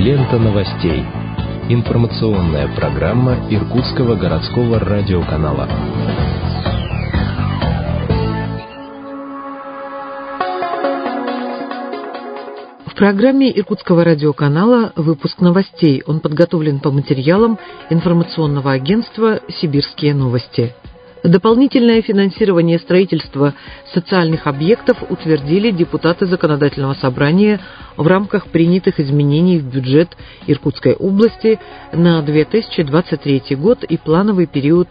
Лента новостей. Информационная программа Иркутского городского радиоканала. В программе Иркутского радиоканала выпуск новостей. Он подготовлен по материалам информационного агентства «Сибирские новости». Дополнительное финансирование строительства социальных объектов утвердили депутаты Законодательного собрания в рамках принятых изменений в бюджет Иркутской области на 2023 год и плановый период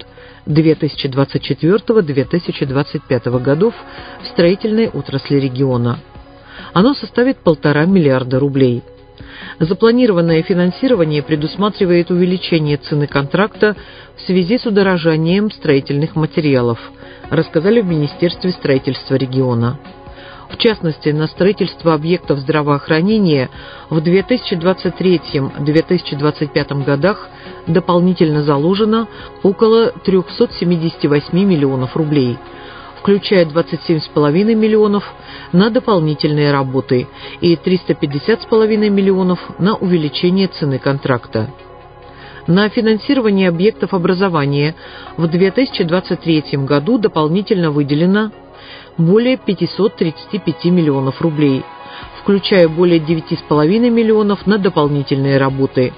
2024-2025 годов в строительной отрасли региона. Оно составит 1,5 миллиарда рублей. Запланированное финансирование предусматривает увеличение цены контракта в связи с удорожанием строительных материалов, рассказали в Министерстве строительства региона. В частности, на строительство объектов здравоохранения в 2023-2025 годах дополнительно заложено около 378 миллионов рублей, включая 27,5 миллионов на дополнительные работы и 350,5 миллионов на увеличение цены контракта. На финансирование объектов образования в 2023 году дополнительно выделено более 535 миллионов рублей, включая более 9,5 миллионов на дополнительные работы,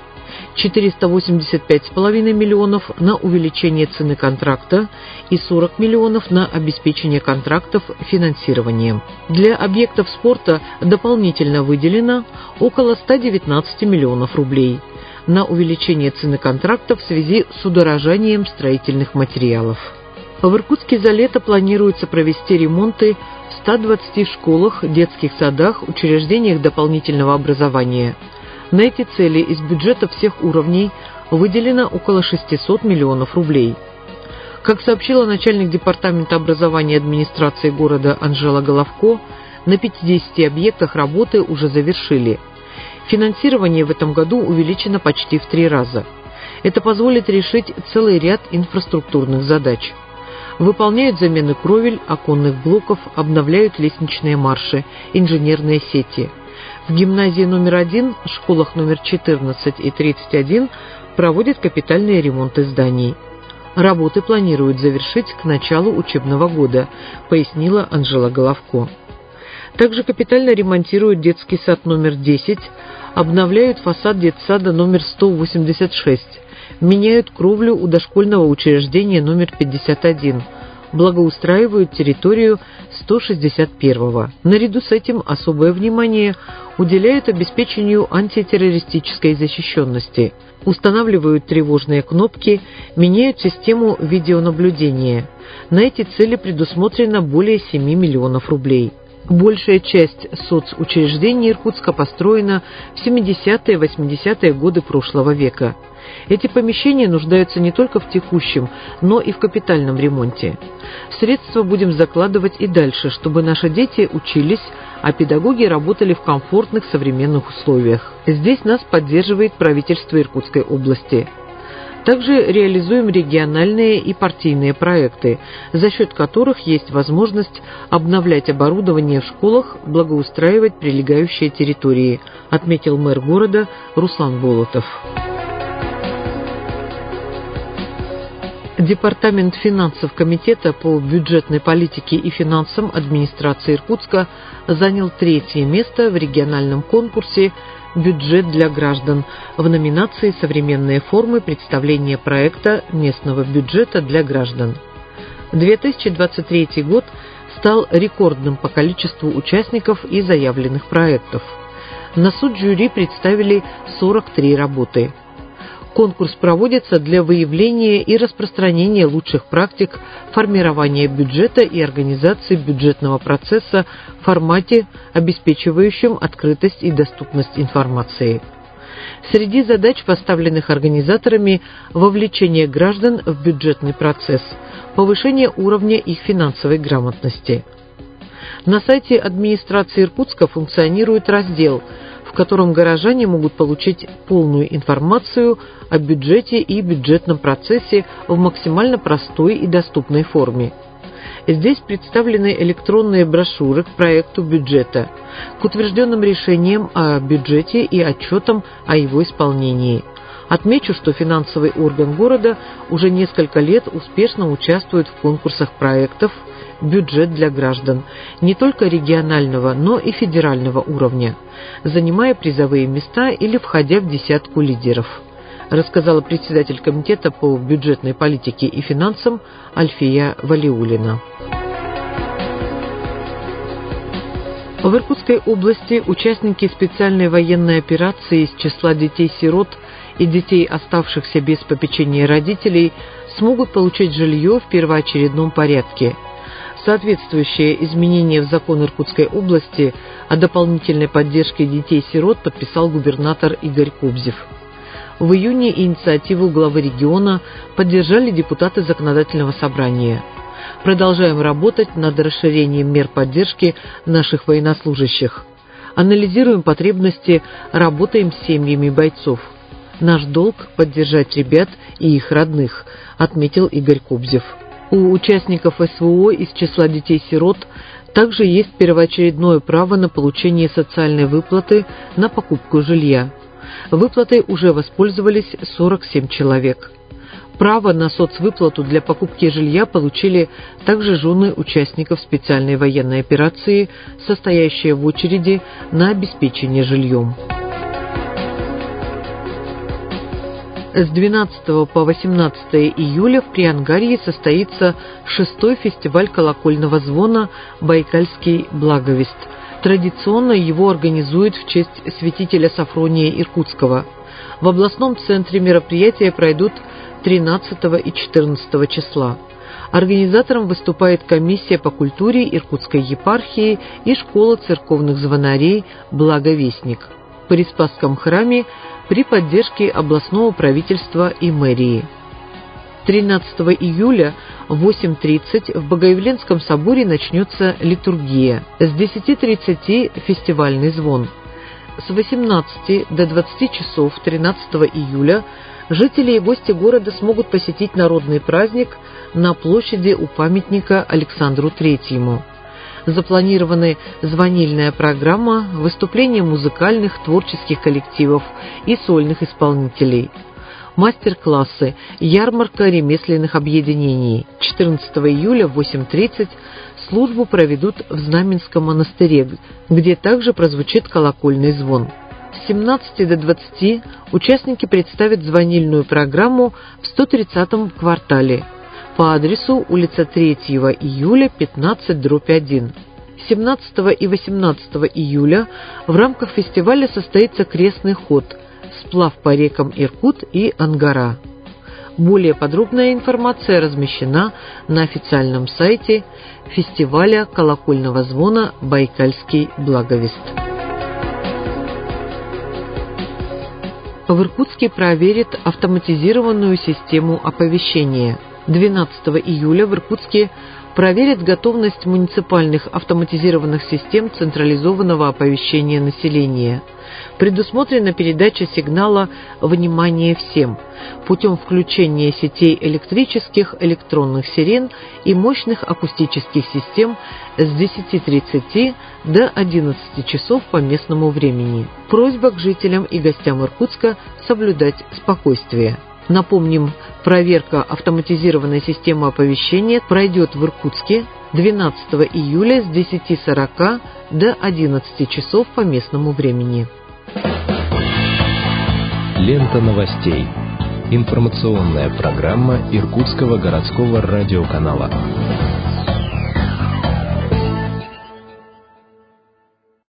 485,5 миллионов на увеличение цены контракта и 40 миллионов на обеспечение контрактов финансированием. Для объектов спорта дополнительно выделено около 119 миллионов рублей на увеличение цены контракта в связи с удорожанием строительных материалов. В Иркутске за лето планируется провести ремонты в 120 школах, детских садах, учреждениях дополнительного образования. На эти цели из бюджета всех уровней выделено около 600 миллионов рублей. Как сообщила начальник департамента образования и администрации города Анжела Головко, на 50 объектах работы уже завершили. Финансирование в этом году увеличено почти в 3 раза. Это позволит решить целый ряд инфраструктурных задач. Выполняют замены кровель, оконных блоков, обновляют лестничные марши, инженерные сети. В гимназии номер 1, школах номер 14 и 31 проводят капитальные ремонты зданий. Работы планируют завершить к началу учебного года, пояснила Анжела Головко. Также капитально ремонтируют детский сад номер 10, обновляют фасад детсада номер 186, меняют кровлю у дошкольного учреждения номер 51, благоустраивают территорию 161-го. Наряду с этим особое внимание уделяют обеспечению антитеррористической защищенности, устанавливают тревожные кнопки, меняют систему видеонаблюдения. На эти цели предусмотрено более 7 миллионов рублей. Большая часть соцучреждений Иркутска построена в 70-е и 80-е годы прошлого века. Эти помещения нуждаются не только в текущем, но и в капитальном ремонте. Средства будем закладывать и дальше, чтобы наши дети учились, а педагоги работали в комфортных современных условиях. Здесь нас поддерживает правительство Иркутской области. Также реализуем региональные и партийные проекты, за счет которых есть возможность обновлять оборудование в школах, благоустраивать прилегающие территории, отметил мэр города Руслан Болотов. Департамент финансов Комитета по бюджетной политике и финансам администрации Иркутска занял 3-е место в региональном конкурсе «Бюджет для граждан» в номинации «Современные формы представления проекта местного бюджета для граждан». 2023 год стал рекордным по количеству участников и заявленных проектов. На суд жюри представили 43 работы. Конкурс проводится для выявления и распространения лучших практик формирования бюджета и организации бюджетного процесса в формате, обеспечивающем открытость и доступность информации. Среди задач, поставленных организаторами, вовлечение граждан в бюджетный процесс, повышение уровня их финансовой грамотности. На сайте администрации Иркутска функционирует раздел, в котором горожане могут получить полную информацию о бюджете и бюджетном процессе в максимально простой и доступной форме. Здесь представлены электронные брошюры к проекту бюджета, к утвержденным решениям о бюджете и отчетам о его исполнении. Отмечу, что финансовый орган города уже несколько лет успешно участвует в конкурсах проектов «Бюджет для граждан» не только регионального, но и федерального уровня, занимая призовые места или входя в десятку лидеров, рассказала председатель комитета по бюджетной политике и финансам Альфия Валиуллина. В Иркутской области участники специальной военной операции из числа детей-сирот и детей, оставшихся без попечения родителей, смогут получить жилье в первоочередном порядке. Соответствующее изменение в закон Иркутской области о дополнительной поддержке детей-сирот подписал губернатор Игорь Кобзев. В июне инициативу главы региона поддержали депутаты Законодательного собрания. Продолжаем работать над расширением мер поддержки наших военнослужащих. Анализируем потребности, работаем с семьями бойцов. Наш долг – поддержать ребят и их родных, отметил Игорь Кобзев. У участников СВО из числа детей-сирот также есть первоочередное право на получение социальной выплаты на покупку жилья. Выплатой уже воспользовались 47 человек. Право на соцвыплату для покупки жилья получили также жены участников специальной военной операции, состоящие в очереди на обеспечение жильем. С 12 по 18 июля в Приангарье состоится 6-й фестиваль колокольного звона «Байкальский благовест». Традиционно его организуют в честь святителя Сафрония Иркутского. В областном центре мероприятия пройдут 13 и 14 числа. Организатором выступает комиссия по культуре Иркутской епархии и школа церковных звонарей «Благовестник» в Преспасском храме при поддержке областного правительства и мэрии. 13 июля в 8:30 в Богоявленском соборе начнется литургия. С 10:30 фестивальный звон. С 18 до 20 часов 13 июля жители и гости города смогут посетить народный праздник на площади у памятника Александру Третьему. Запланированы звонильная программа, выступления музыкальных, творческих коллективов и сольных исполнителей, мастер-классы, ярмарка ремесленных объединений. 14 июля в 8:30 службу проведут в Знаменском монастыре, где также прозвучит колокольный звон. С 17 до 20 участники представят звонильную программу в 130-м квартале по адресу улица 3 июля, 15/1. 17 и 18 июля в рамках фестиваля состоится крестный ход, сплав по рекам Иркут и Ангара. Более подробная информация размещена на официальном сайте фестиваля колокольного звона «Байкальский благовест». В Иркутске проверят автоматизированную систему оповещения. 12 июля в Иркутске проверят готовность муниципальных автоматизированных систем централизованного оповещения населения. Предусмотрена передача сигнала «Внимание всем» путем включения сетей электрических электронных сирен и мощных акустических систем с 10:30 до 11 часов по местному времени. Просьба к жителям и гостям Иркутска соблюдать спокойствие. Напомним, проверка автоматизированной системы оповещения пройдет в Иркутске 12 июля с 10:40 до 11 часов по местному времени. Лента новостей. Информационная программа Иркутского городского радиоканала.